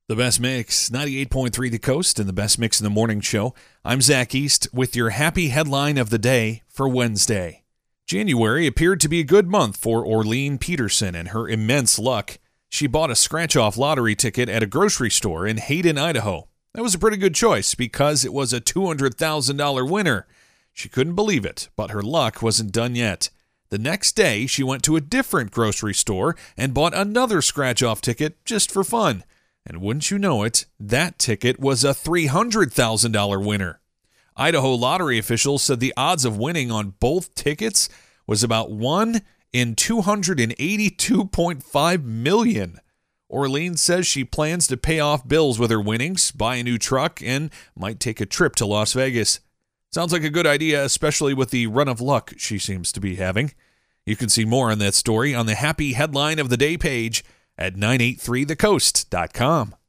The Best Mix, 98.3 The Coast, and the Best Mix in the Morning Show. I'm Zach East with your happy headline of the day for Wednesday. January appeared to be a good month for Orlean Peterson and her immense luck. She bought a scratch-off lottery ticket at a grocery store in Hayden, Idaho. That was a pretty good choice because it was a $200,000 winner. She couldn't believe it, but her luck wasn't done yet. The next day, she went to a different grocery store and bought another scratch-off ticket just for fun. And wouldn't you know it, that ticket was a $300,000 winner. Idaho lottery officials said the odds of winning on both tickets was about 1 in 282.5 million. Orlean says she plans to pay off bills with her winnings, buy a new truck, and might take a trip to Las Vegas. Sounds like a good idea, especially with the run of luck she seems to be having. You can see more on that story on the Happy Headline of the Day page at 983thecoast.com.